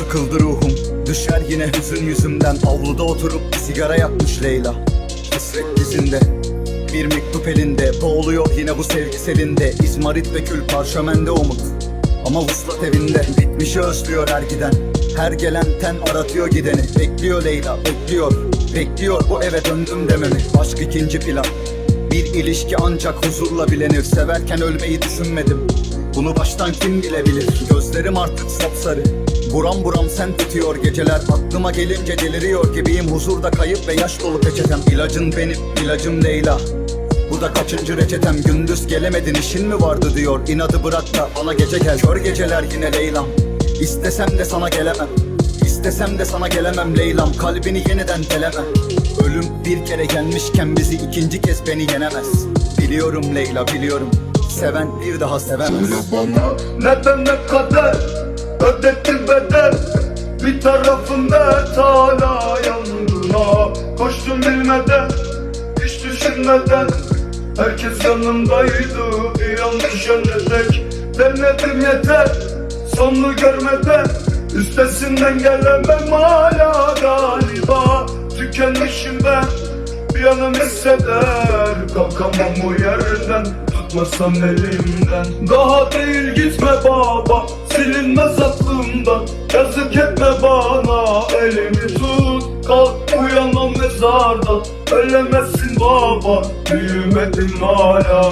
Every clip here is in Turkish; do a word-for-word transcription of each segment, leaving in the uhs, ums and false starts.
Sıkıldı ruhum, düşer yine hüzün yüzümden. Avluda oturup sigara yakmış Leyla. Hasret dizinde, bir mektup elinde. Boğuluyor yine bu sevgi selinde. İzmarit ve kül parşömende umut, ama vuslat evinde. Bitmişi özlüyor her giden, her gelen ten aratıyor gideni. Bekliyor Leyla, bekliyor, bekliyor bu eve döndüm dememi. Aşk ikinci plan, bir ilişki ancak huzurla bilenir. Severken ölmeyi düşünmedim, bunu baştan kim bilebilir. Gözlerim artık sapsarı, buram buram sen tutuyor geceler. Aklıma gelince deliriyor gibiyim, huzurda kayıp ve yaş dolu peçetem. İlacın benim, ilacım Leyla, bu da kaçıncı reçetem. Gündüz gelemedin, işin mi vardı diyor. İnadı bırak da bana gece gel. Kör geceler yine Leylam, İstesem de sana gelemem, İstesem de sana gelemem Leylam. Kalbini yeniden delemem. Ölüm bir kere gelmişken bizi ikinci kez beni yenemez. Biliyorum Leyla, biliyorum, seven bir daha sevemez. Söyle bana neden ne kadar ödettin bedel? Bir tarafında hala yanına koştum bilmeden, hiç düşünmeden. Herkes yanımdaydı, bir an düşene tek. Denedim yeter, sonunu görmeden. Üstesinden gelemem hala galiba. Tükenmişim ben, bir yanım hisseder. Kalkamam bu yerden, tutmasam elimden. Daha değil gitme baba, silinmez aklımdan. Yazık etme bana, elimi tut. Kalk uyanam mezarda, ölemezsin baba, büyümedim hala.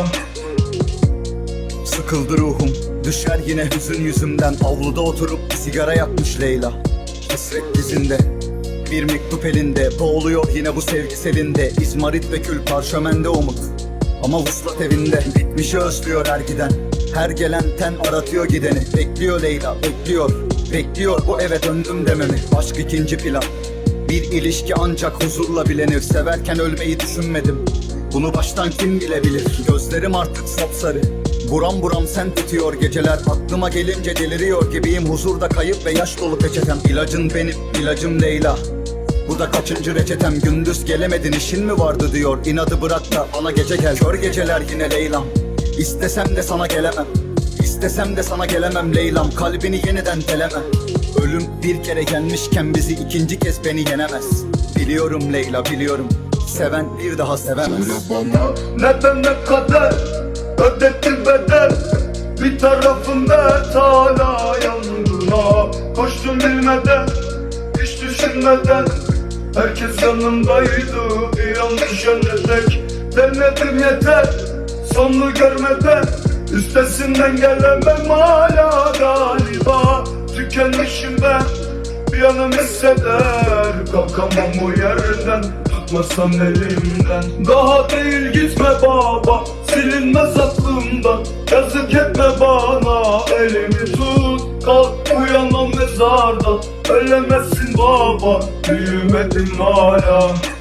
Sıkıldı ruhum, düşer yine hüzün yüzümden. Avluda oturup sigara yakmış Leyla. Hasret dizinde, bir mektup elinde. Boğuluyor yine bu sevgi selinde. İzmarit ve kül parşömende umut, ama vuslat evinde. Bitmişi özlüyor her giden, her gelen ten aratıyor gideni. Bekliyor Leyla, bekliyor, bekliyor bu eve döndüm dememi. Aşk ikinci plan, bir ilişki ancak huzurla bilenir. Severken ölmeyi düşünmedim, bunu baştan kim bilebilir. Gözlerim artık sapsarı, buram buram sen tutuyor geceler. Aklıma gelince deliriyor gibiyim, huzurda kayıp ve yaş dolu peçetem. İlacın benim, ilacım Leyla, bu da kaçıncı reçetem. Gündüz gelemedin, işin mi vardı diyor. İnadı bırak da bana gece gel. Kör geceler yine Leylam, İstesem de sana gelemem, İstesem de sana gelemem Leylam. Kalbini yeniden delemem. Ölüm bir kere gelmişken bizi ikinci kez beni yenemez. Biliyorum Leyla, biliyorum, seven bir daha sevemez. Söyle bana neden ne kadar ödettin bedel? Bir tarafında hala yanına koştum bilmeden, hiç düşünmeden. Herkes yanımdaydı, bir an düşene tek. Denedim yeter, sonunu görmeden. Üstesinden gelemem hala galiba. Tükenmişim ben, bir yanım hisseder. Kalkamam bu yerden, tutmasam elimden. Daha değil gitme baba, silinmez aklımdan. Yazık etme bana, elimi tut. Kalk uyanam mezarda, ölemezsin baba, büyümedim hala.